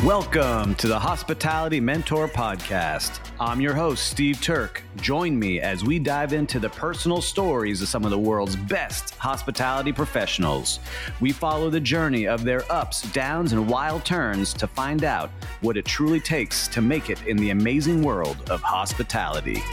Welcome to the Hospitality Mentor Podcast. I'm your host, Steve Turk. Join me as we dive into the personal stories of some of the world's best hospitality professionals. We follow the journey of their ups, downs, and wild turns to find out what it truly takes to make it in the amazing world of hospitality.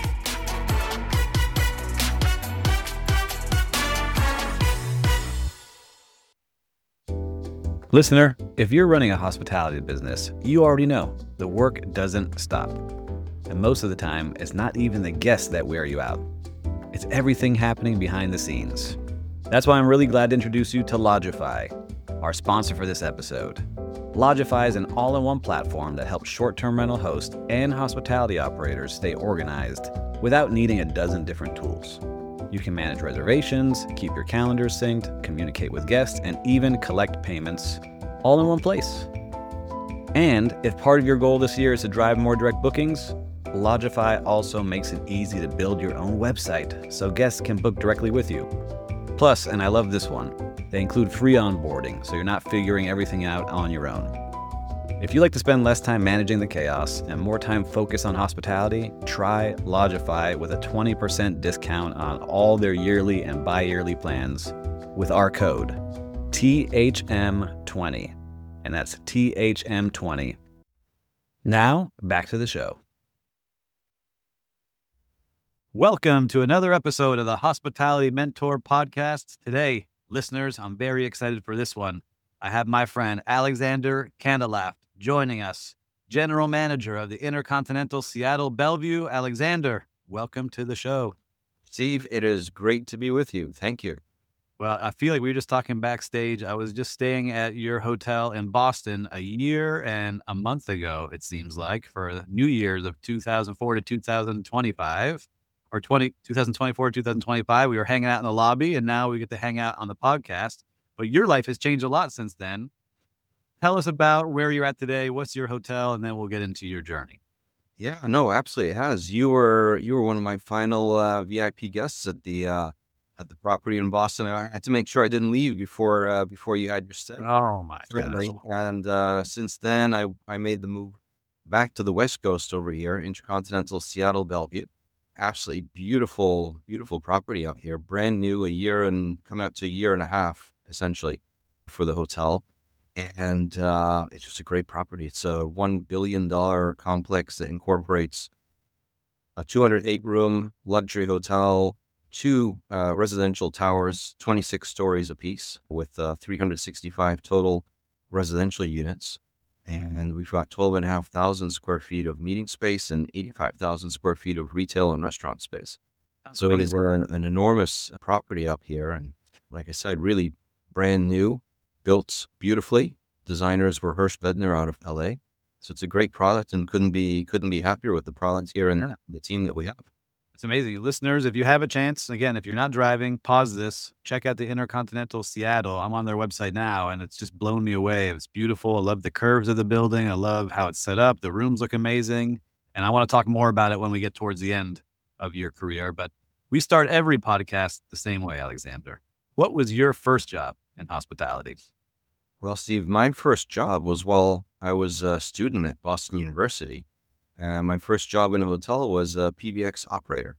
Listener, if you're running a hospitality business, you already know the work doesn't stop. And most of the time, it's not even the guests that wear you out. It's everything happening behind the scenes. That's why I'm really glad to introduce you to Lodgify, our sponsor for this episode. Lodgify is an all-in-one platform that helps short-term rental hosts and hospitality operators stay organized without needing a dozen different tools. You can manage reservations, keep your calendars synced, communicate with guests, and even collect payments all in one place. And if part of your goal this year is to drive more direct bookings, Lodgify also makes it easy to build your own website so guests can book directly with you. Plus, and I love this one, they include free onboarding so you're not figuring everything out on your own. If you like to spend less time managing the chaos and more time focused on hospitality, try Lodgify with a 20% discount on all their yearly and bi-yearly plans with our code THM20, and that's THM20. Now, back to the show. Welcome to another episode of the Hospitality Mentor Podcast. Today, listeners, I'm very excited for this one. I have my friend Alexander Kandelaft joining us, General Manager of the Intercontinental Seattle Bellevue. Alexander, welcome to the show. Steve, it is great to be with you. Thank you. Well, I feel like we were just talking backstage. I was just staying at your hotel in Boston a year and a month ago, it seems like, for New Year's of 2004 to 2025, or 2024 to 2025. We were hanging out in the lobby, and now we get to hang out on the podcast. But your life has changed a lot since then. Tell us about where you're at today. What's your hotel? And then we'll get into your journey. Yeah, no, absolutely. It has. You were one of my final VIP guests at the property in Boston. I had to make sure I didn't leave before you had your stay. Oh my Certainly. goodness. And since then, I made the move back to the West Coast over here, Intercontinental Seattle Bellevue. Absolutely beautiful, beautiful property out here. Brand new, coming up to a year and a half, essentially, for the hotel. And it's just a great property. It's a $1 billion complex that incorporates a 208-room luxury hotel, two residential towers, 26 stories apiece, with 365 total residential units. And we've got 12,500 square feet of meeting space and 85,000 square feet of retail and restaurant space. So it is an enormous property up here. And like I said, really brand new. Built beautifully. Designers were Hirsch Bedner out of LA. So it's a great product, and couldn't be happier with the product here and the team that we have. It's amazing. Listeners, if you have a chance, again, if you're not driving, pause this, check out the Intercontinental Seattle. I'm on their website now, and it's just blown me away. It's beautiful. I love the curves of the building. I love how it's set up. The rooms look amazing. And I want to talk more about it when we get towards the end of your career. But we start every podcast the same way, Alexander. What was your first job in hospitality? Well, Steve, my first job was while I was a student at Boston University. My first job in a hotel was a PBX operator.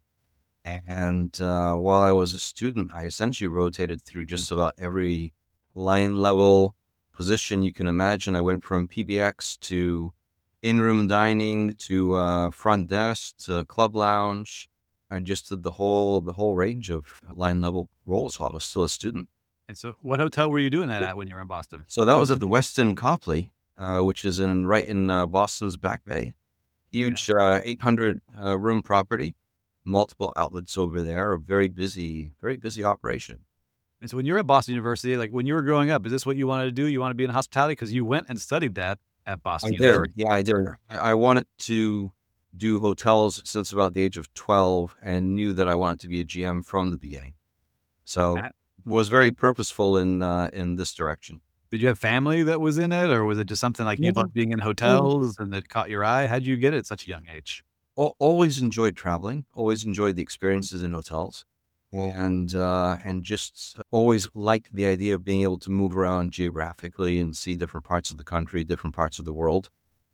And while I was a student, I essentially rotated through just about every line level position you can imagine. I went from PBX to in-room dining to front desk to club lounge. I just did the whole range of line level roles while I was still a student. And so what hotel were you doing that at when you were in Boston? So that was at the Westin Copley, which is right in Boston's Back Bay. Huge 800 room property, multiple outlets over there, a very busy operation. And so when you were at Boston University, like when you were growing up, is this what you wanted to do? You want to be in hospitality? Because you went and studied that at Boston University. Yeah, I did. I wanted to do hotels since about the age of 12 and knew that I wanted to be a GM from the beginning. So was very purposeful in this direction. Did you have family that was in it, or was it just something like you loved being in hotels and that caught your eye? How'd you get it at such a young age? Always enjoyed traveling, always enjoyed the experiences in hotels, and just always liked the idea of being able to move around geographically and see different parts of the country, different parts of the world.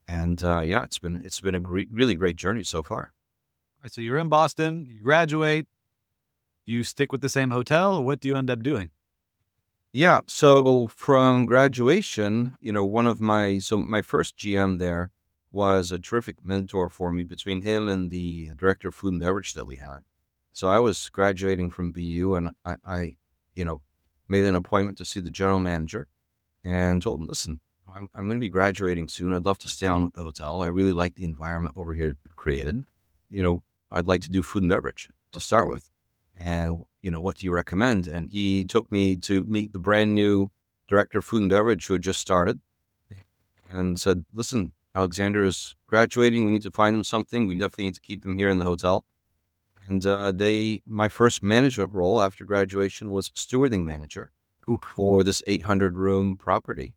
And yeah, it's been a really great journey so far. All right, so you're in Boston, you graduate, you stick with the same hotel, or what do you end up doing? Yeah. So from graduation, my first GM there was a terrific mentor for me between him and the director of food and beverage that we had. So I was graduating from BU and I you know, made an appointment to see the general manager and told him, listen, I'm going to be graduating soon. I'd love to stay on at the hotel. I really like the environment over here created. I'd like to do food and beverage to start with. And, what do you recommend? And he took me to meet the brand new director of food and beverage who had just started and said, listen, Alexander is graduating. We need to find him something. We definitely need to keep him here in the hotel. And my first management role after graduation was stewarding manager for this 800-room property.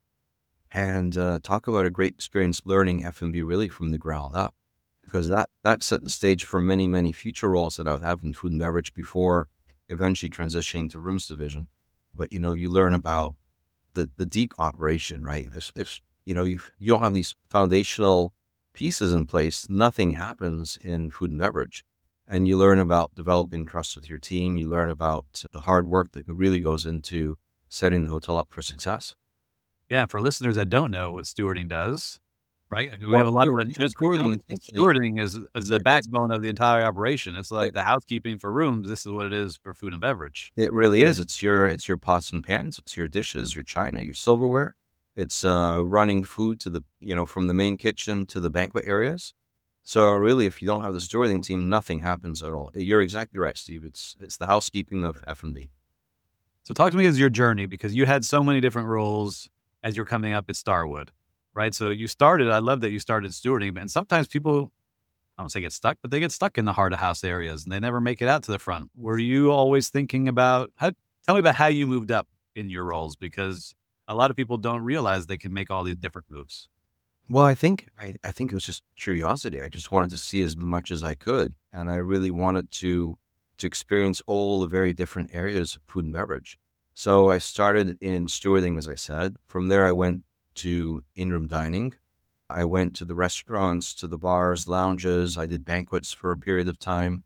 And talk about a great experience learning F&B really from the ground up, because that set the stage for many, many future roles that I would have in food and beverage before eventually transitioning to rooms division. But, you learn about the deep operation, right? If you don't have these foundational pieces in place, nothing happens in food and beverage. And you learn about developing trust with your team. You learn about the hard work that really goes into setting the hotel up for success. Yeah, for listeners that don't know what stewarding does, right? We have Well, a lot of stewarding is the backbone of the entire operation. It's like the housekeeping for rooms. This is what it is for food and beverage. It really is. It's your pots and pans. It's your dishes, your china, your silverware. It's running food to from the main kitchen to the banquet areas. So really, if you don't have the stewarding team, nothing happens at all. You're exactly right, Steve. It's the housekeeping of F&B. So talk to me as your journey, because you had so many different roles as you're coming up at Starwood, right? So I love that you started stewarding, and sometimes people, I don't say get stuck, but they get stuck in the heart of house areas and they never make it out to the front. Were you always thinking about tell me about how you moved up in your roles? Because a lot of people don't realize they can make all these different moves. Well, I think it was just curiosity. I just wanted to see as much as I could, and I really wanted to experience all the very different areas of food and beverage. So I started in stewarding, as I said. From there, I went to in-room dining. I went to the restaurants, to the bars, lounges. I did banquets for a period of time,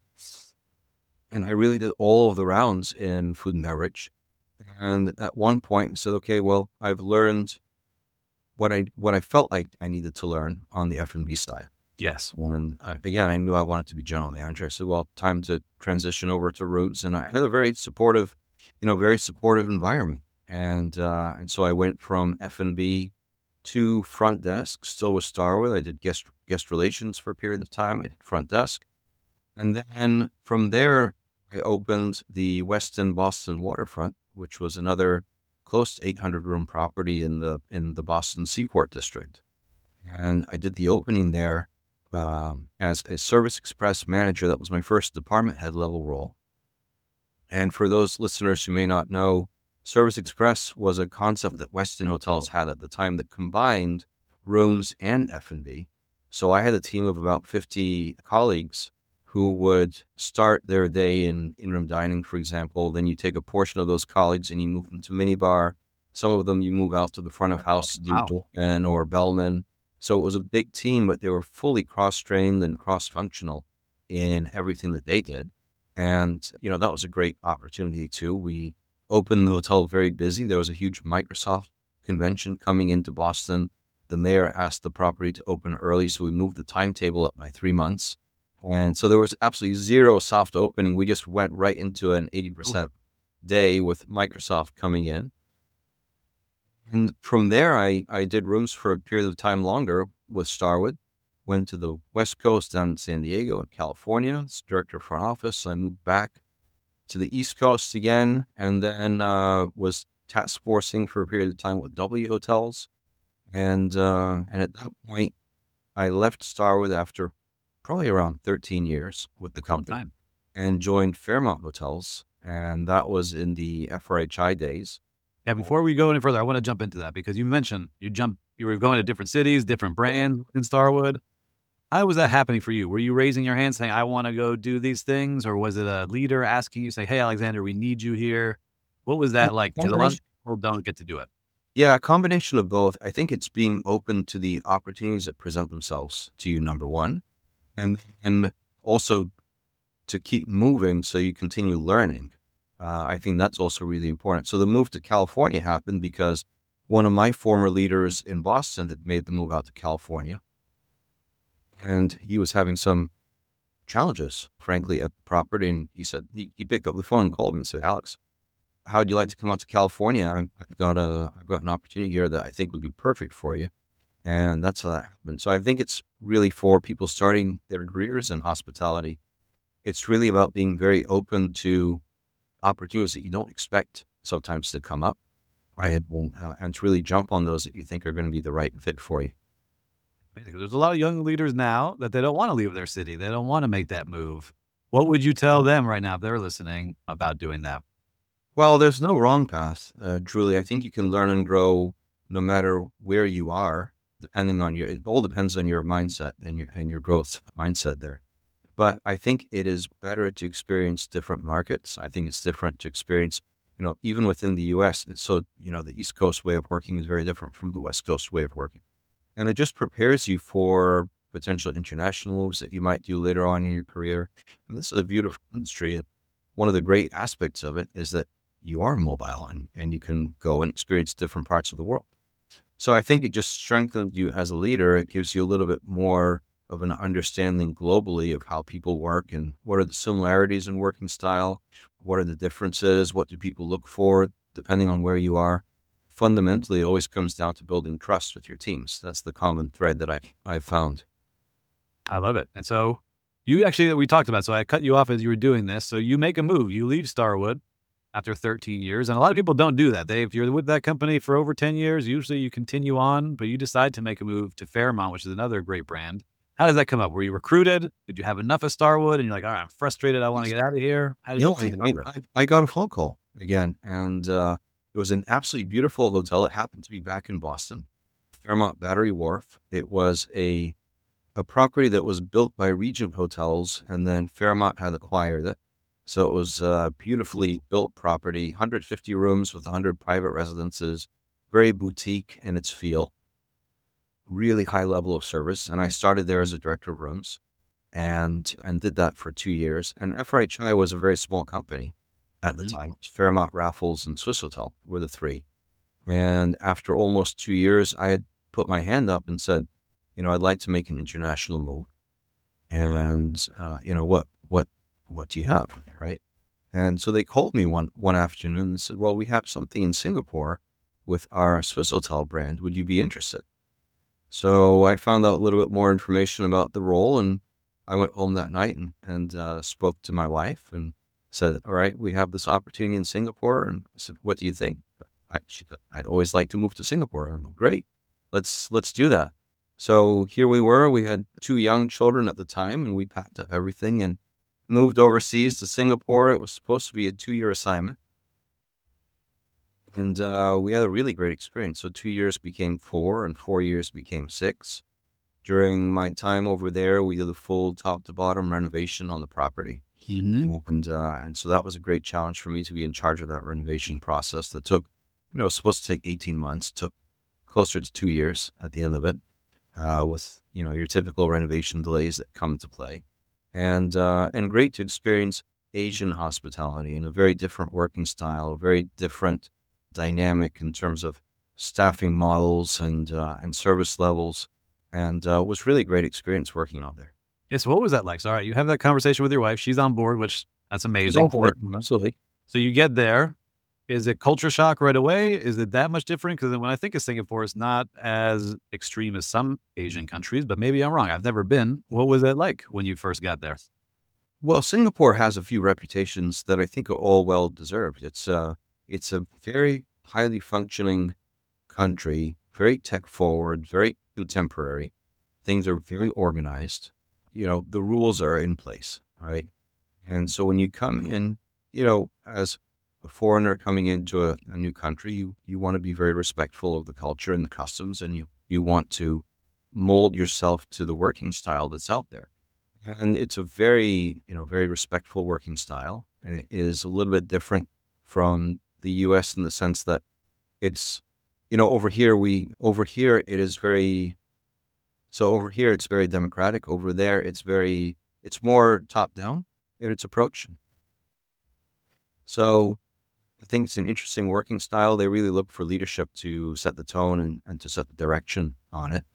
and I really did all of the rounds in food and beverage. And at one point, I said, okay, well, I've learned what I felt like I needed to learn on the F&B side. Yes. And again, I knew I wanted to be general manager. I said, well, time to transition over to rooms. And I had a very supportive environment. And so I went from F&B to front desk, still with Starwood. I did guest relations for a period of time. I did front desk. And then from there, I opened the Westin Boston Waterfront, which was another close to 800-room property in the Boston Seaport District. And I did the opening there as a Service Express manager. That was my first department head level role. And for those listeners who may not know, Service Express was a concept that Westin Hotels had at the time that combined rooms and F&B. So I had a team of about 50 colleagues who would start their day in in-room dining, for example. Then you take a portion of those colleagues and you move them to minibar. Some of them you move out to the front of house, Dulken or Bellman. So it was a big team, but they were fully cross-trained and cross-functional in everything that they did. And, that was a great opportunity too. We opened the hotel very busy. There was a huge Microsoft convention coming into Boston. The mayor asked the property to open early, so we moved the timetable up by 3 months. And so there was absolutely zero soft opening. We just went right into an 80% day with Microsoft coming in. And from there, I did rooms for a period of time longer with Starwood. Went to the West Coast down in San Diego and California as director of front office. I moved back to the East Coast again, and then was task forcing for a period of time with W Hotels. And at that point, I left Starwood after probably around 13 years with the company and joined Fairmont Hotels. And that was in the FRHI days. Yeah, before we go any further, I want to jump into that because you mentioned you were going to different cities, different brands in Starwood. How was that happening for you? Were you raising your hand saying, I want to go do these things? Or was it a leader asking you, say, hey, Alexander, we need you here? What was that like? Because a lot of people don't get to do it. Yeah, a combination of both. I think it's being open to the opportunities that present themselves to you, number one, and also to keep moving so you continue learning. I think that's also really important. So the move to California happened because one of my former leaders in Boston had made the move out to California, and he was having some challenges, frankly, at the property. And he said, he picked up the phone and called me and said, Alex, how would you like to come out to California? I've got an opportunity here that I think would be perfect for you. And that's how that happened. So I think it's really for people starting their careers in hospitality. It's really about being very open to opportunities that you don't expect sometimes to come up, right? And to really jump on those that you think are going to be the right fit for you. There's a lot of young leaders now that they don't want to leave their city. They don't want to make that move. What would you tell them right now if they're listening about doing that? Well, there's no wrong path, Julie. I think you can learn and grow no matter where you are, depending on it all depends on your mindset and your growth mindset there. But I think it is better to experience different markets. I think it's different to experience, even within the US. So, the East Coast way of working is very different from the West Coast way of working. And it just prepares you for potential international moves that you might do later on in your career. And this is a beautiful industry. One of the great aspects of it is that you are mobile and you can go and experience different parts of the world. So I think it just strengthens you as a leader. It gives you a little bit more of an understanding globally of how people work and what are the similarities in working style, what are the differences, what do people look for depending on where you are. Fundamentally, it always comes down to building trust with your teams. That's the common thread that I've found. I love it. And so we talked about, so I cut you off as you were doing this. So you make a move, you leave Starwood after 13 years. And a lot of people don't do that. If you're with that company for over 10 years, usually you continue on, but you decide to make a move to Fairmont, which is another great brand. How does that come up? Were you recruited? Did you have enough of Starwood? And you're like, all right, I'm frustrated. I want to get out of here. How did I got a phone call again, and it was an absolutely beautiful hotel. It happened to be back in Boston, Fairmont Battery Wharf. It was a property that was built by Regent Hotels, and then Fairmont had acquired it. So it was a beautifully built property, 150 rooms with 100 private residences, very boutique in its feel, really high level of service. And I started there as a director of rooms and did that for 2 years. And FRHI was a very small company at the time. Fairmont, Raffles, and Swissôtel were the three. And after almost 2 years, I had put my hand up and said, I'd like to make an international move. And, what do you have? Right. And so they called me one afternoon and said, well, we have something in Singapore with our Swissôtel brand. Would you be interested? So I found out a little bit more information about the role, and I went home that night and spoke to my wife and said, all right, we have this opportunity in Singapore. And I said, what do you think? I'd always like to move to Singapore. I'm like, great. Let's do that. So here we were. We had 2 young children at the time, and we packed up everything and moved overseas to Singapore. It was supposed to be a 2-year assignment. And we had a really great experience. So 2 years became 4 and 4 years became 6. During my time over there, we did a full top to bottom renovation on the property. And so that was a great challenge for me to be in charge of that renovation process that took, it was supposed to take 18 months, took closer to 2 years at the end of it, with, your typical renovation delays that come into play. And great to experience Asian hospitality in a very different working style, a very different dynamic in terms of staffing models and service levels. And it was really a great experience working out there. Yes. What was that like? So, all right, you have that conversation with your wife. She's on board, which that's amazing. She's on board, absolutely. So you get there. Is it culture shock right away? Is it that much different? Because when I think of Singapore, it's not as extreme as some Asian countries, but maybe I'm wrong. I've never been. What was that like when you first got there? Well, Singapore has a few reputations that I think are all well deserved. It's a very highly functioning country, very tech forward, very contemporary. Things are very organized. The rules are in place, right? And so when you come in, as a foreigner coming into a new country, you want to be very respectful of the culture and the customs, and you want to mold yourself to the working style that's out there. And it's a very, very respectful working style. And it is a little bit different from the US in the sense that it's over here it is very so over here it's very democratic. Over there it's more top down in its approach. So I think it's an interesting working style. They really look for leadership to set the tone and to set the direction on it.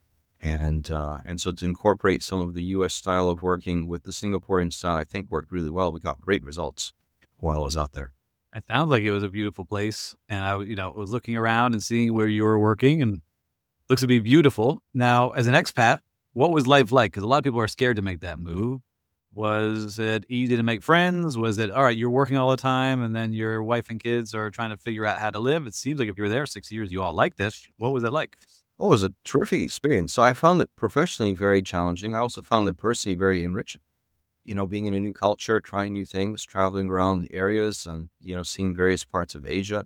And so to incorporate some of the U.S. style of working with the Singaporean style, I think worked really well. We got great results while I was out there. It sounds like it was a beautiful place, and was looking around and seeing where you were working, and looks to be beautiful. Now, as an expat, what was life like? Because a lot of people are scared to make that move. Was it easy to make friends? Was it, all right, you're working all the time and then your wife and kids are trying to figure out how to live? It seems like if you were there 6 years, you all like this. What was it like? Oh, it was a terrific experience. So I found it professionally very challenging. I also found it personally very enriching. Being in a new culture, trying new things, traveling around areas and, seeing various parts of Asia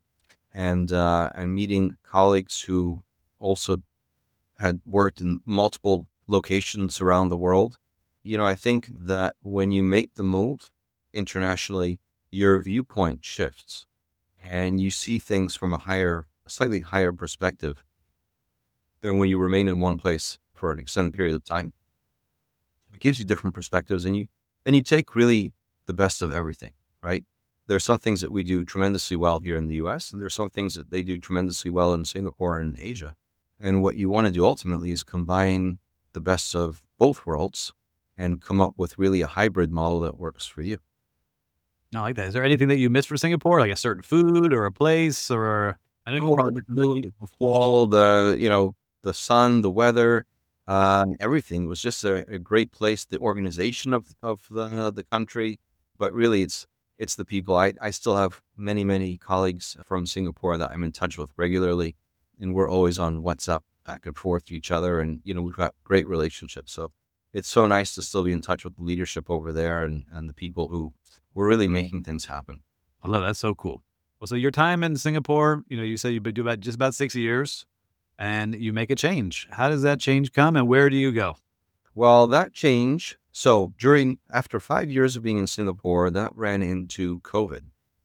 and meeting colleagues who also had worked in multiple locations around the world. I think that when you make the move internationally, your viewpoint shifts and you see things from a slightly higher perspective than when you remain in one place for an extended period of time. It gives you different perspectives and you take really the best of everything, right? There are some things that we do tremendously well here in the US, and there are some things that they do tremendously well in Singapore and Asia. And what you want to do ultimately is combine the best of both worlds and come up with really a hybrid model that works for you. I like that. Is there anything that you miss for Singapore, like a certain food or a place or I don't know. Fall, the sun, the weather, everything was just a great place. The organization of the country, but really it's the people. I still have many colleagues from Singapore that I'm in touch with regularly, and we're always on WhatsApp back and forth to each other, and we've got great relationships. So it's so nice to still be in touch with the leadership over there and the people who were really making things happen. I love that. That's so cool. Well, so your time in Singapore, you said you've been doing just about 6 years and you make a change. How does that change come and where do you go? Well, that change. So after 5 years of being in Singapore, that ran into COVID.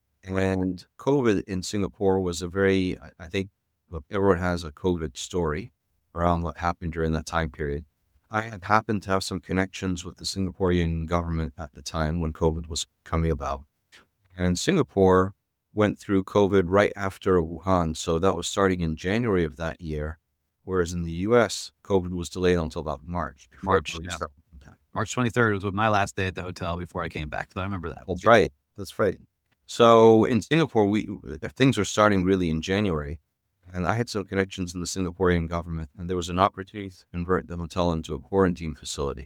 And COVID in Singapore was I think everyone has a COVID story around what happened during that time period. I had happened to have some connections with the Singaporean government at the time when COVID was coming about. And Singapore went through COVID right after Wuhan. So that was starting in January of that year. Whereas in the US, COVID was delayed until about March. March 23rd was my last day at the hotel before I came back. So I remember that. That's right. That's right. So in Singapore, things were starting really in January. And I had some connections in the Singaporean government, and there was an opportunity to convert the hotel into a quarantine facility.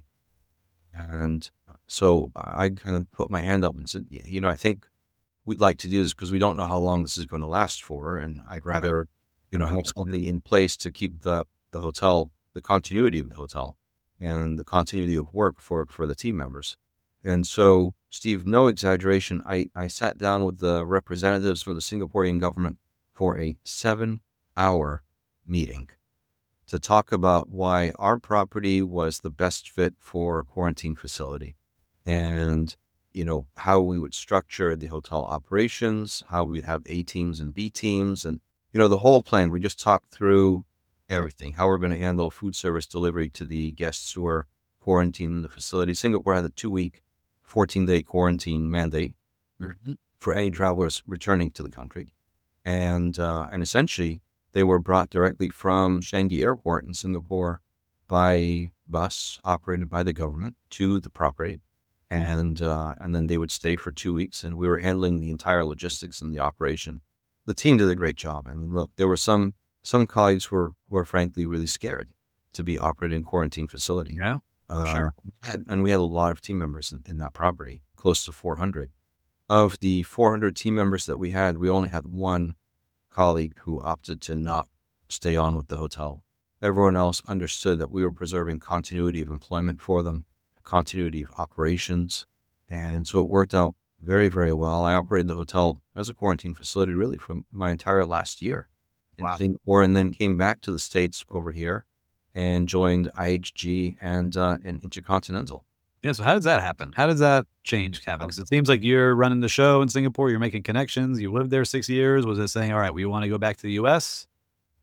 And so I kind of put my hand up and said, I think we'd like to do this because we don't know how long this is going to last for. And I'd rather, have something in place to keep the hotel, the continuity of the hotel and the continuity of work for the team members. And so, Steve, no exaggeration, I sat down with the representatives for the Singaporean government for a 7-hour meeting to talk about why our property was the best fit for a quarantine facility and, how we would structure the hotel operations, how we'd have A teams and B teams and, the whole plan. We just talked through everything, how we're going to handle food service delivery to the guests who are quarantined in the facility. Singapore had a 2-week, 14-day quarantine mandate for any travelers returning to the country. And essentially, they were brought directly from Changi Airport in Singapore by bus operated by the government to the property. And then they would stay for 2 weeks, and we were handling the entire logistics and the operation. The team did a great job. I mean, look, there were some colleagues who were frankly really scared to be operating in quarantine facility. Yeah, sure. And we had a lot of team members in that property, close to 400. Of the 400 team members that we had, we only had one colleague who opted to not stay on with the hotel. Everyone else understood that we were preserving continuity of employment for them, continuity of operations. And so it worked out very, very well. I operated the hotel as a quarantine facility really for my entire last year in Singapore, and then came back to the States over here and joined IHG and Intercontinental. Yeah. So how does that happen? How does that change happen? Because it seems like you're running the show in Singapore, you're making connections, you lived there 6 years. Was it saying, all right, we want to go back to the US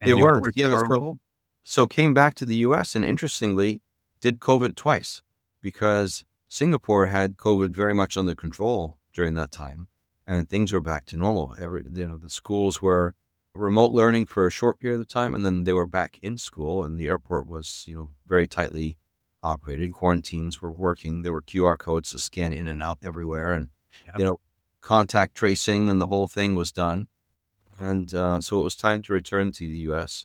They And you were. were Yeah. horrible? So came back to the US and interestingly did COVID twice because Singapore had COVID very much under control during that time and things were back to normal. The schools were remote learning for a short period of time and then they were back in school and the airport was, very tightly operated. Quarantines were working. There were QR codes to scan in and out everywhere and, Yep. you know, contact tracing and the whole thing was done. And so it was time to return to the U.S.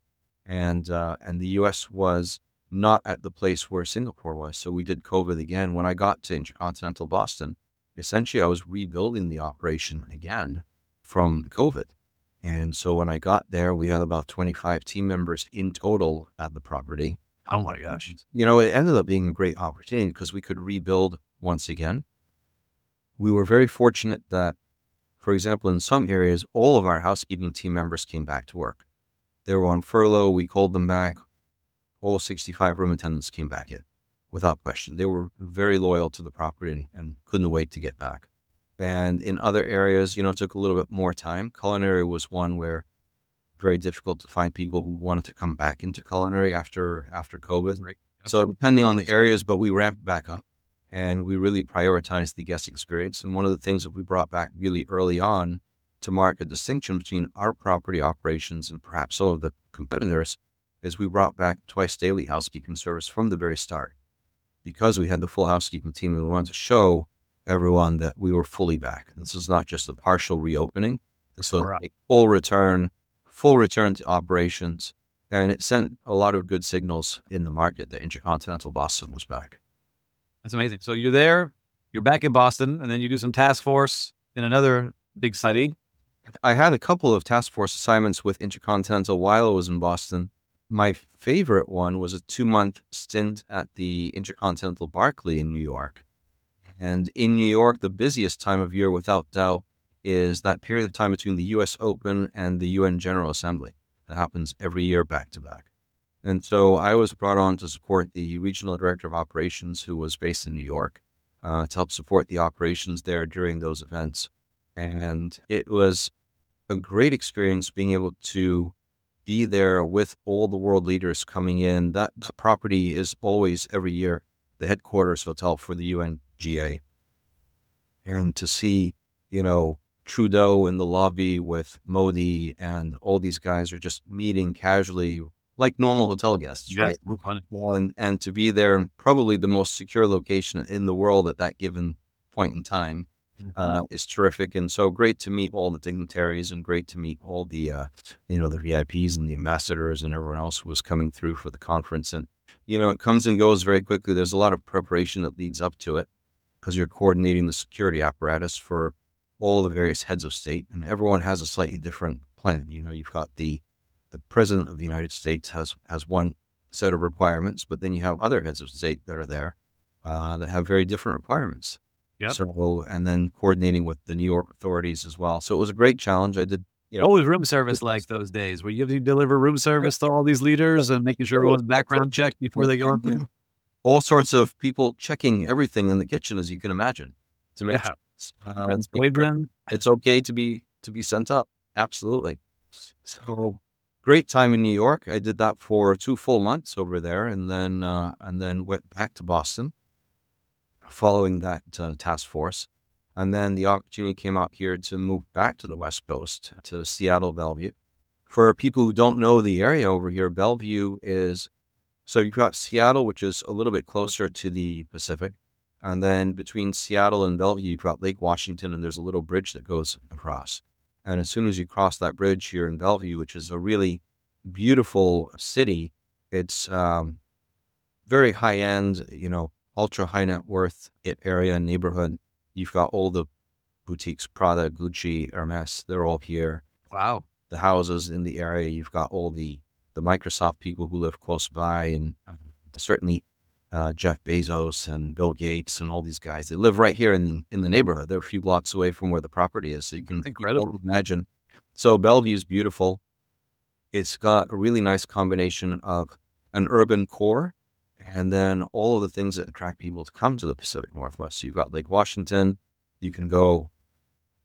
And the U.S. was not at the place where Singapore was. So we did COVID again. When I got to Intercontinental Boston, essentially I was rebuilding the operation again from COVID. And so when I got there, we had about 25 team members in total at the property. Oh my gosh. It ended up being a great opportunity because we could rebuild once again. We were very fortunate that, for example, in some areas, all of our housekeeping team members came back to work. They were on furlough. We called them back. All 65 room attendants came back in without question. They were very loyal to the property and couldn't wait to get back. And in other areas, it took a little bit more time. Culinary was one where very difficult to find people who wanted to come back into culinary after COVID. Right. So depending on the areas, but we ramped back up and we really prioritized the guest experience. And one of the things that we brought back really early on to mark a distinction between our property operations and perhaps some of the competitors is we brought back twice daily housekeeping service from the very start because we had the full housekeeping team and we wanted to show everyone that we were fully back. This is not just a partial reopening. This was a full return to operations. And it sent a lot of good signals in the market that Intercontinental Boston was back. That's amazing. So you're there, you're back in Boston, and then you do some task force in another big city. I had a couple of task force assignments with Intercontinental while I was in Boston. My favorite one was a 2-month stint at the Intercontinental Barclay in New York. And in New York, the busiest time of year, without doubt, is that period of time between the U.S. Open and the UN General Assembly. That happens every year back to back. And so I was brought on to support the regional director of operations who was based in New York to help support the operations there during those events. And it was a great experience being able to be there with all the world leaders coming in. That property is always every year the headquarters hotel for the UNGA. And to see, Trudeau in the lobby with Modi and all these guys are just meeting casually like normal hotel guests, right? And to be there in probably the most secure location in the world at that given point in time is terrific. And so great to meet all the dignitaries and great to meet all the, the VIPs and the ambassadors and everyone else who was coming through for the conference. And, it comes and goes very quickly. There's a lot of preparation that leads up to it because you're coordinating the security apparatus for all the various heads of state, and everyone has a slightly different plan. You've got the president of the United States has one set of requirements, but then you have other heads of state that are there that have very different requirements. Yep. So, and then coordinating with the New York authorities as well. So it was a great challenge. I did, Always room service like those days where you have to deliver room service to all these leaders and making sure everyone's background checked before they go in. All sorts of people checking everything in the kitchen, as you can imagine, to make sure it's okay to be sent up. Absolutely. So great time in New York. I did that for 2 full months over there, and then went back to Boston following that task force. And then the opportunity came out here to move back to the West Coast, to Seattle, Bellevue. For people who don't know the area over here, Bellevue so you've got Seattle, which is a little bit closer to the Pacific. And then between Seattle and Bellevue, you've got Lake Washington, and there's a little bridge that goes across. And as soon as you cross that bridge here in Bellevue, which is a really beautiful city, it's very high end, ultra high net worth area and neighborhood. You've got all the boutiques, Prada, Gucci, Hermes, they're all here. Wow. The houses in the area, you've got all the Microsoft people who live close by, and certainly Jeff Bezos and Bill Gates and all these guys. They live right here in the neighborhood. They're a few blocks away from where the property is. So you can imagine. So Bellevue is beautiful. It's got a really nice combination of an urban core and then all of the things that attract people to come to the Pacific Northwest. So you've got Lake Washington. You can go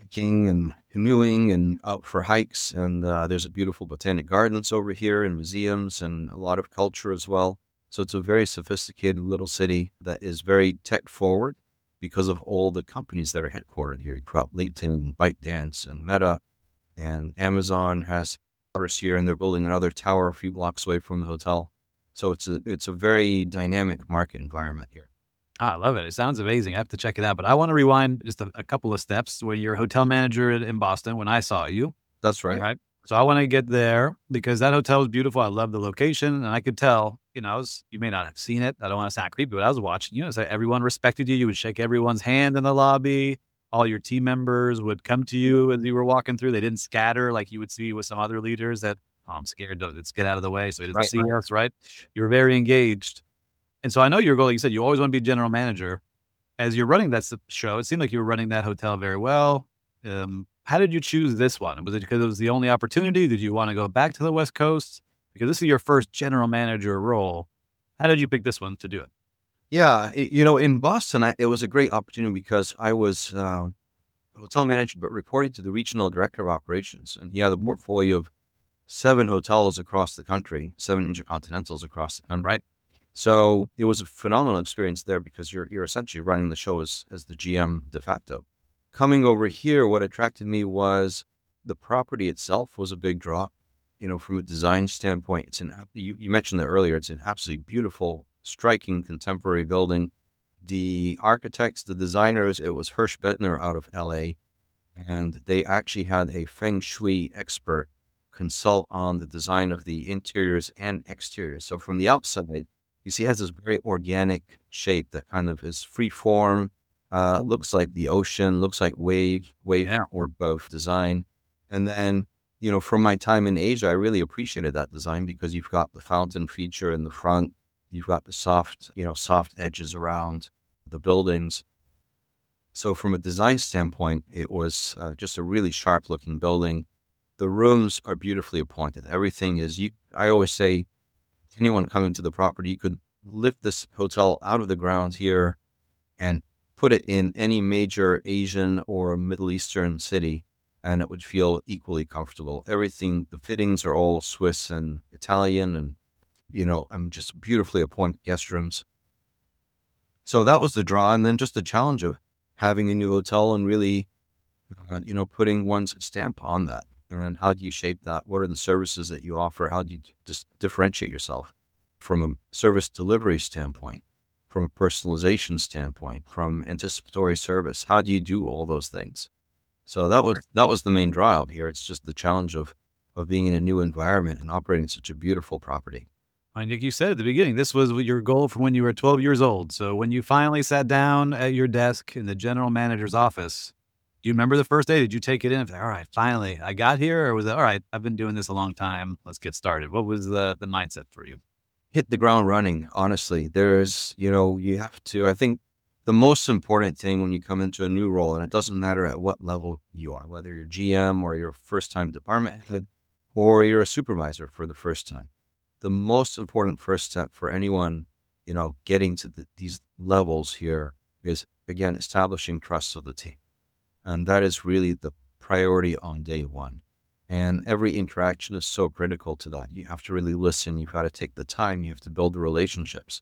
hiking and canoeing and out for hikes. And there's a beautiful botanic gardens over here and museums and a lot of culture as well. So it's a very sophisticated little city that is very tech forward because of all the companies that are headquartered here. You've got LinkedIn, ByteDance, and Meta, and Amazon has towers here, and they're building another tower a few blocks away from the hotel. So it's a very dynamic market environment here. I love it. It sounds amazing. I have to check it out. But I want to rewind just a couple of steps when you're a hotel manager in Boston when I saw you. That's All right. right. So I want to get there because that hotel was beautiful. I love the location. And I could tell, you may not have seen it. I don't want to sound creepy, but I was watching, so everyone respected you. You would shake everyone's hand in the lobby. All your team members would come to you as you were walking through. They didn't scatter like you would see with some other leaders that, oh, I'm scared. Let's get out of the way. So he doesn't Right. see us, right? You were very engaged. And so I know your goal, you said you always want to be general manager. As you're running that show, it seemed like you were running that hotel very well. How did you choose this one? Was it because it was the only opportunity? Did you want to go back to the West Coast? Because this is your first general manager role. How did you pick this one to do it? Yeah, in Boston, it was a great opportunity because I was hotel manager, but reporting to the regional director of operations, and he had a portfolio of 7 hotels across the country, 7 intercontinentals across the country. Right. So it was a phenomenal experience there because you're essentially running the show as the GM de facto. Coming over here, what attracted me was the property itself was a big draw. From a design standpoint, you mentioned that earlier. It's an absolutely beautiful, striking contemporary building. The architects, the designers, it was Hirsch Bettner out of LA, and they actually had a feng shui expert consult on the design of the interiors and exteriors. So from the outside, you see it has this very organic shape that kind of is free form, looks like the ocean, looks like wave or both design. And then, from my time in Asia, I really appreciated that design because you've got the fountain feature in the front, you've got the soft edges around the buildings. So from a design standpoint, it was just a really sharp looking building. The rooms are beautifully appointed. Everything is, I always say, anyone coming to the property, you could lift this hotel out of the ground here and put it in any major Asian or Middle Eastern city, and it would feel equally comfortable. Everything, the fittings are all Swiss and Italian, and, just beautifully appointed guest rooms. So that was the draw. And then just the challenge of having a new hotel and really, putting one's stamp on that. And how do you shape that? What are the services that you offer? How do you just differentiate yourself from a service delivery standpoint, from a personalization standpoint, from anticipatory service? How do you do all those things? So that was the main draw out here. It's just the challenge of being in a new environment and operating such a beautiful property. And like you said at the beginning, this was your goal from when you were 12 years old. So when you finally sat down at your desk in the general manager's office, do you remember the first day? Did you take it in? All right, finally, I got here? Or was it, all right, I've been doing this a long time. Let's get started. What was the mindset for you? Hit the ground running, honestly. There's, you have to, I think the most important thing when you come into a new role, and it doesn't matter at what level you are, whether you're GM or you're first-time department head, or you're a supervisor for the first time, the most important first step for anyone, getting to these levels here is, again, establishing trust of the team. And that is really the priority on day one. And every interaction is so critical to that. You have to really listen. You've got to take the time. You have to build the relationships.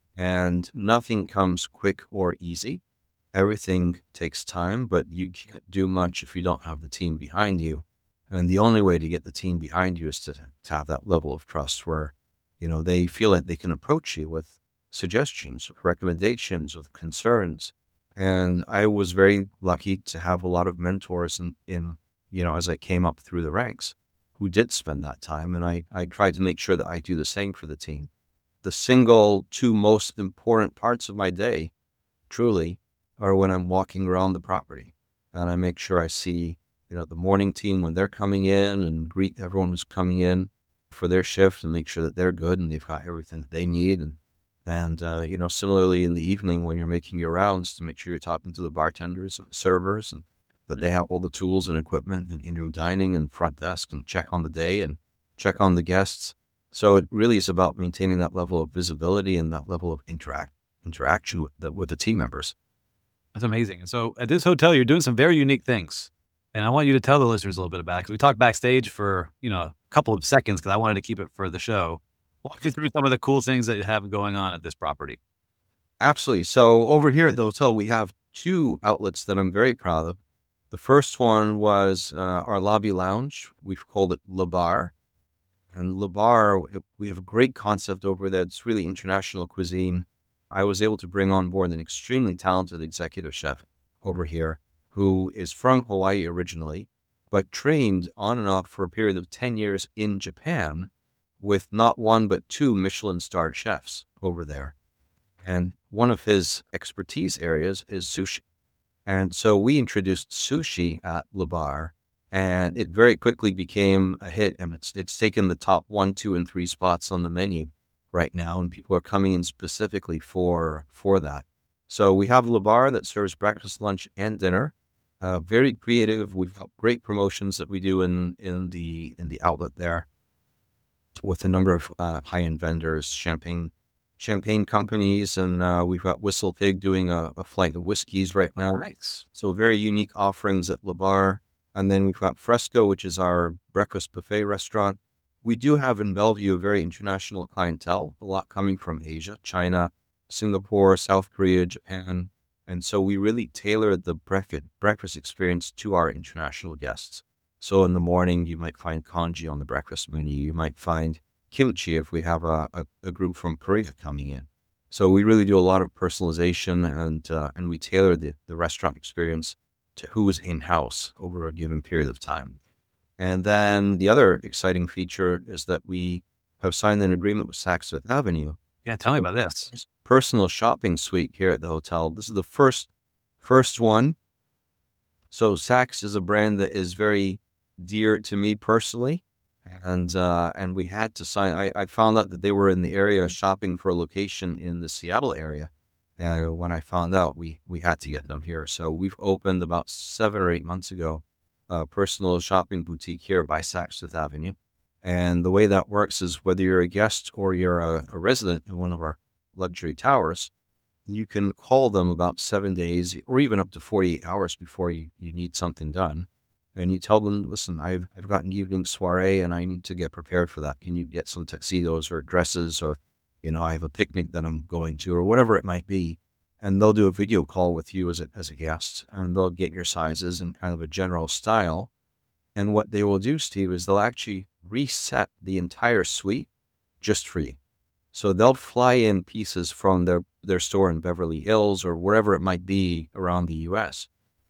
And nothing comes quick or easy. Everything takes time, but you can't do much if you don't have the team behind you. And the only way to get the team behind you is to have that level of trust where, they feel like they can approach you with suggestions, with recommendations, with concerns. And I was very lucky to have a lot of mentors in as I came up through the ranks who did spend that time. And I tried to make sure that I do the same for the team. The single 2 most important parts of my day, truly, are when I'm walking around the property and I make sure I see, the morning team when they're coming in and greet everyone who's coming in for their shift and make sure that they're good and they've got everything that they need. And similarly in the evening when you're making your rounds, to make sure you're talking to the bartenders and the servers and that they have all the tools and equipment and in-room dining and front desk and check on the day and check on the guests. So it really is about maintaining that level of visibility and that level of interaction with the team members. That's amazing. And so at this hotel, you're doing some very unique things. And I want you to tell the listeners a little bit about it, 'cause we talked backstage for, a couple of seconds because I wanted to keep it for the show. Walk me through some of the cool things that you have going on at this property. Absolutely. So over here at the hotel, we have two outlets that I'm very proud of. The first one was our lobby lounge. We've called it Le Bar. And Le Bar, we have a great concept over there. It's really international cuisine. I was able to bring on board an extremely talented executive chef over here who is from Hawaii originally, but trained on and off for a period of 10 years in Japan with not one, but two Michelin-starred chefs over there. And one of his expertise areas is sushi. And so we introduced sushi at Le Bar, and it very quickly became a hit. And it's taken the top 1, 2, and 3 spots on the menu right now, and people are coming in specifically for that. So we have Le Bar that serves breakfast, lunch, and dinner. Very creative. We've got great promotions that we do in the outlet there with a number of high-end vendors, champagne companies, and we've got Whistle Pig doing a flight of whiskeys right now. Nice. So very unique offerings at Le Bar. And then we've got Fresco, which is our breakfast buffet restaurant. We do have in Bellevue a very international clientele, a lot coming from Asia, China, Singapore, South Korea, Japan. And so we really tailored the breakfast experience to our international guests. So in the morning, you might find congee on the breakfast menu. You might find kimchi if we have a group from Korea coming in. So we really do a lot of personalization, and we tailor the restaurant experience to who is in-house over a given period of time. And then the other exciting feature is that we have signed an agreement with Saks Fifth Avenue. Yeah, tell me about this. Personal shopping suite here at the hotel. This is the first one. So Saks is a brand that is very dear to me personally. And we had to sign. I found out that they were in the area shopping for a location in the Seattle area. And when I found out, we had to get them here. So we've opened about 7 or 8 months ago a personal shopping boutique here by Saks Fifth Avenue. And the way that works is whether you're a guest or you're a resident in one of our luxury towers, you can call them about 7 days or even up to 48 hours before you need something done. And you tell them, listen, I've got an evening soiree and I need to get prepared for that. Can you get some tuxedos or dresses, or, I have a picnic that I'm going to, or whatever it might be. And they'll do a video call with you as a guest, and they'll get your sizes and kind of a general style. And what they will do, Steve, is they'll actually reset the entire suite just for you. So they'll fly in pieces from their store in Beverly Hills or wherever it might be around the US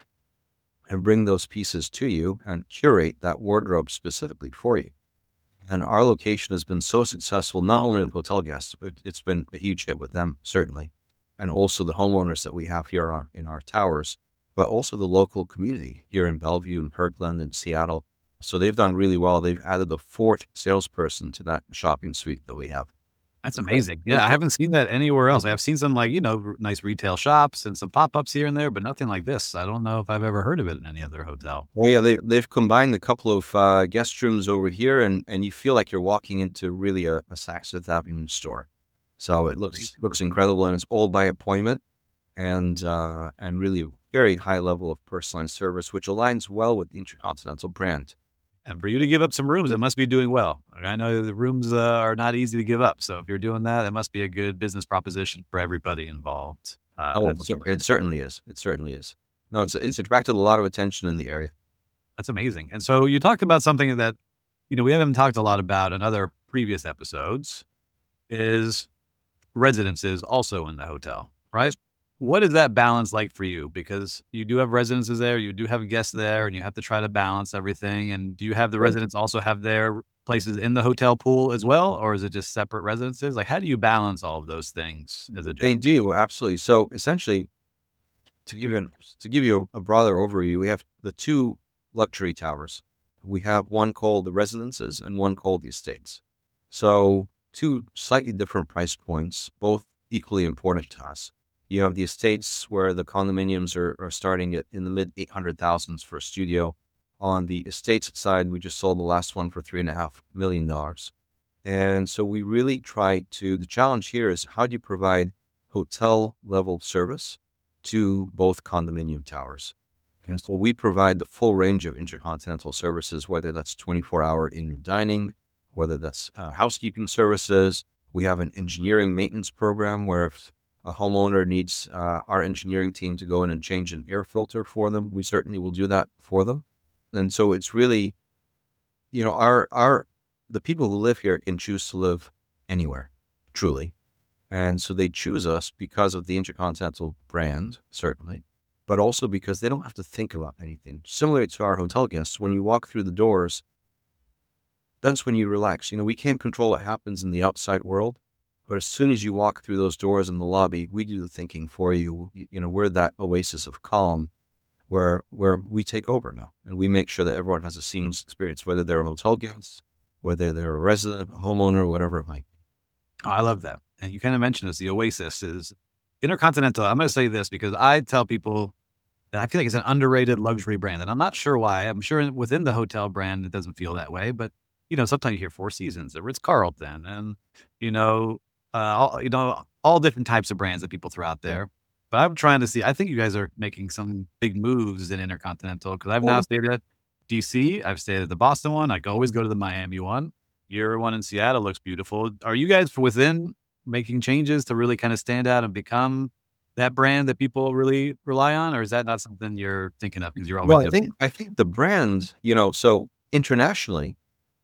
and bring those pieces to you and curate that wardrobe specifically for you. And our location has been so successful, not only with hotel guests, but it's been a huge hit with them, certainly. And also the homeowners that we have here in our towers, but also the local community here in Bellevue and Kirkland and Seattle. So they've done really well. They've added the 4th salesperson to that shopping suite that we have. That's amazing. Yeah, I haven't seen that anywhere else. I've seen some nice retail shops and some pop-ups here and there, but nothing like this. I don't know if I've ever heard of it in any other hotel. Well, yeah, they've combined a couple of guest rooms over here, and you feel like you're walking into really a Saks Fifth Avenue store. So it looks incredible, and it's all by appointment, and really very high level of personalized service, which aligns well with the Intercontinental brand. And for you to give up some rooms, it must be doing well. I know the rooms are not easy to give up. So if you're doing that, it must be a good business proposition for everybody involved. It certainly is. It certainly is. No, it's attracted a lot of attention in the area. That's amazing. And so you talked about something that, we haven't talked a lot about in other previous episodes, is residences also in the hotel, right? What is that balance like for you? Because you do have residences there, you do have guests there, and you have to try to balance everything. And do you have the residents also have their places in the hotel pool as well? Or is it just separate residences? Like, how do you balance all of those things as a They do, absolutely. So essentially, to give you a broader overview, we have the 2 luxury towers. We have one called the residences and one called the estates. So 2 slightly different price points, both equally important to us. You have the estates where the condominiums are starting at in the mid 800,000s for a studio. On the estates side, we just sold the last one for $3.5 million. And so we really the challenge here is how do you provide hotel level service to both condominium towers? And so we provide the full range of intercontinental services, whether that's 24-hour in dining, whether that's housekeeping services. We have an engineering maintenance program where if a homeowner needs our engineering team to go in and change an air filter for them, we certainly will do that for them. And so it's really, the people who live here can choose to live anywhere, truly. And so they choose us because of the Intercontinental brand, certainly, but also because they don't have to think about anything. Similar to our hotel guests, when you walk through the doors, that's when you relax. We can't control what happens in the outside world, but as soon as you walk through those doors in the lobby, we do the thinking for you. We're that oasis of calm where we take over now, and we make sure that everyone has a seamless experience, whether they're a hotel guest, whether they're a resident, a homeowner, whatever it might be. Oh, I love that. And you kind of mentioned this, the Oasis is Intercontinental. I'm going to say this because I tell people that I feel like it's an underrated luxury brand, and I'm not sure why. I'm sure within the hotel brand, it doesn't feel that way, but sometimes you hear Four Seasons, the Ritz-Carlton, and all different types of brands that people throw out there. But I'm trying to see. I think you guys are making some big moves in Intercontinental because I've now stayed at DC. I've stayed at the Boston one. I can always go to the Miami one. Your one in Seattle looks beautiful. Are you guys within making changes to really kind of stand out and become that brand that people really rely on, or is that not something you're thinking of because you're always? Well, I think the brand, so internationally,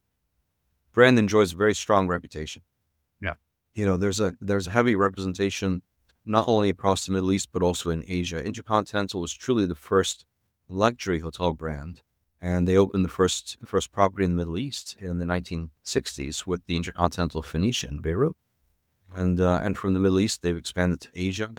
brand enjoys a very strong reputation. Yeah. There's a heavy representation not only across the Middle East, but also in Asia. Intercontinental was truly the first luxury hotel brand, and they opened the first property in the Middle East in the 1960s with the Intercontinental Phoenicia in Beirut. And from the Middle East, they've expanded to Asia.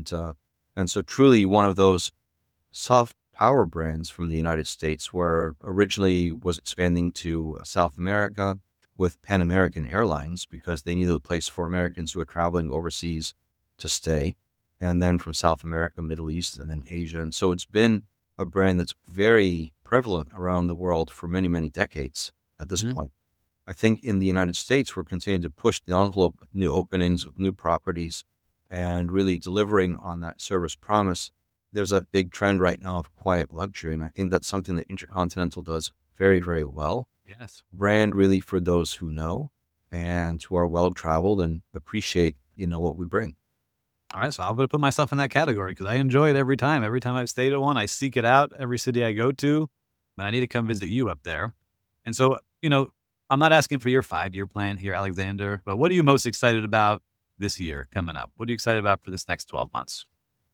And so truly one of those soft power brands from the United States, where originally was expanding to South America with Pan American Airlines because they needed a place for Americans who were traveling overseas to stay. And then from South America, Middle East, and then Asia. And so it's been a brand that's very prevalent around the world for many, many decades at this point. I think in the United States, we're continuing to push the envelope with new openings, with new properties, and really delivering on that service promise. There's a big trend right now of quiet luxury, and I think that's something that Intercontinental does very, very well. Yes. Brand really for those who know and who are well-traveled and appreciate, what we bring. All right, so I'm going to put myself in that category because I enjoy it every time. Every time I've stayed at one, I seek it out. Every city I go to, but I need to come visit you up there. And so, I'm not asking for your 5-year plan here, Alexander, but what are you most excited about this year coming up? What are you excited about for this next 12 months?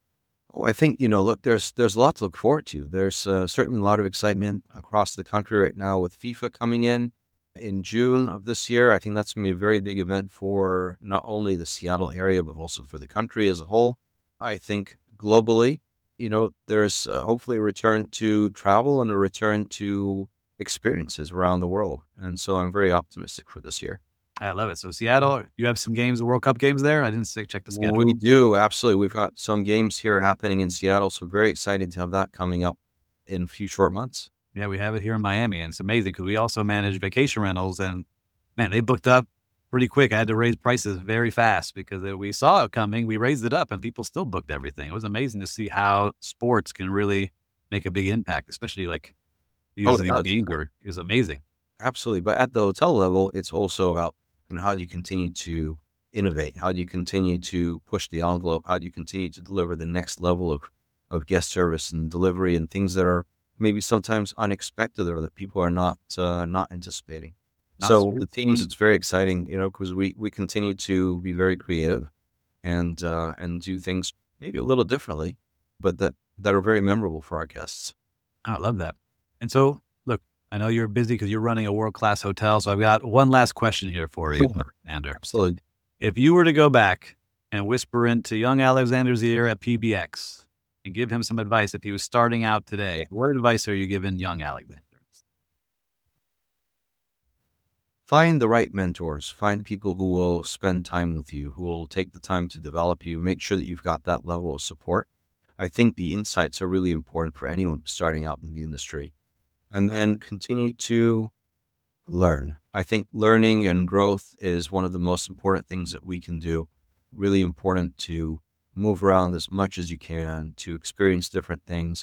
Oh, I think, look, there's a lot to look forward to. There's certainly a lot of excitement across the country right now with FIFA coming in June of this year. I think that's going to be a very big event for not only the Seattle area, but also for the country as a whole. I think globally, there's hopefully a return to travel and a return to experiences around the world. And so I'm very optimistic for this year. I love it. So Seattle, you have some games, the World Cup games there? I didn't check the schedule. We do, absolutely. We've got some games here happening in Seattle, so very excited to have that coming up in a few short months. Yeah, we have it here in Miami, and it's amazing because we also manage vacation rentals, and man, they booked up pretty quick. I had to raise prices very fast because we saw it coming. We raised it up, and people still booked everything. It was amazing to see how sports can really make a big impact, especially like using games. It was amazing. Absolutely. But at the hotel level, it's also about how do you continue to innovate? How do you continue to push the envelope? How do you continue to deliver the next level of guest service and delivery and things that are maybe sometimes unexpected or that people are not anticipating? So the teams, it's very exciting, because we continue to be very creative and do things maybe a little differently, but that are very memorable for our guests. I love that. And so, look, I know you're busy because you're running a world-class hotel. So I've got one last question here for you, Alexander. Absolutely. If you were to go back and whisper into young Alexander's ear at PBX and give him some advice if he was starting out today, what advice are you giving young Alexander? Find the right mentors. Find people who will spend time with you, who will take the time to develop you. Make sure that you've got that level of support. I think the insights are really important for anyone starting out in the industry. And then continue to learn. I think learning and growth is one of the most important things that we can do. Really important to move around as much as you can, to experience different things,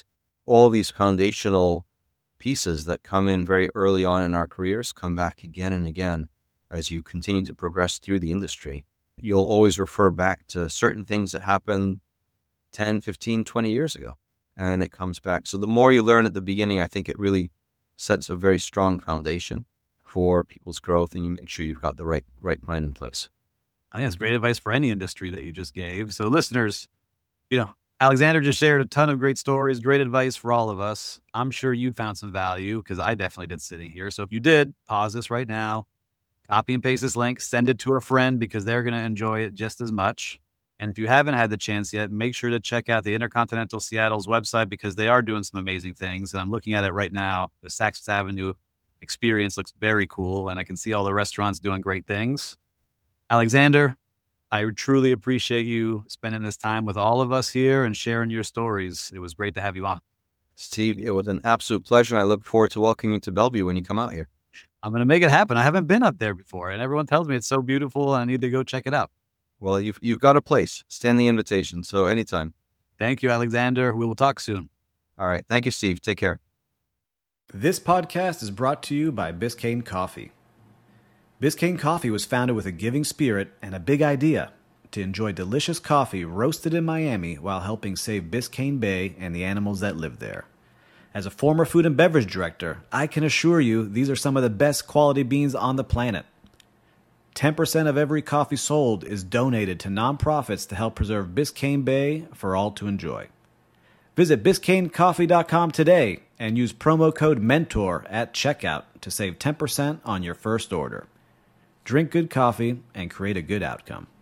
all these foundational pieces that come in very early on in our careers come back again and again as you continue to progress through the industry. You'll always refer back to certain things that happened 10, 15, 20 years ago, and it comes back. So the more you learn at the beginning, I think it really sets a very strong foundation for people's growth, and you make sure you've got the right plan in place. I think that's great advice for any industry that you just gave. So listeners, Alexander just shared a ton of great stories, great advice for all of us. I'm sure you found some value because I definitely did sitting here. So if you did, pause this right now, copy and paste this link, send it to a friend because they're going to enjoy it just as much. And if you haven't had the chance yet, make sure to check out the Intercontinental Seattle's website because they are doing some amazing things. And I'm looking at it right now. The Saks Avenue experience looks very cool, and I can see all the restaurants doing great things. Alexander, I truly appreciate you spending this time with all of us here and sharing your stories. It was great to have you on. Steve, it was an absolute pleasure. I look forward to welcoming you to Bellevue when you come out here. I'm going to make it happen. I haven't been up there before, and everyone tells me it's so beautiful, and I need to go check it out. Well, you've got a place. Stand the invitation, so anytime. Thank you, Alexander. We will talk soon. All right. Thank you, Steve. Take care. This podcast is brought to you by Biscayne Coffee. Biscayne Coffee was founded with a giving spirit and a big idea to enjoy delicious coffee roasted in Miami while helping save Biscayne Bay and the animals that live there. As a former food and beverage director, I can assure you these are some of the best quality beans on the planet. 10% of every coffee sold is donated to nonprofits to help preserve Biscayne Bay for all to enjoy. Visit BiscayneCoffee.com today and use promo code MENTOR at checkout to save 10% on your first order. Drink good coffee and create a good outcome.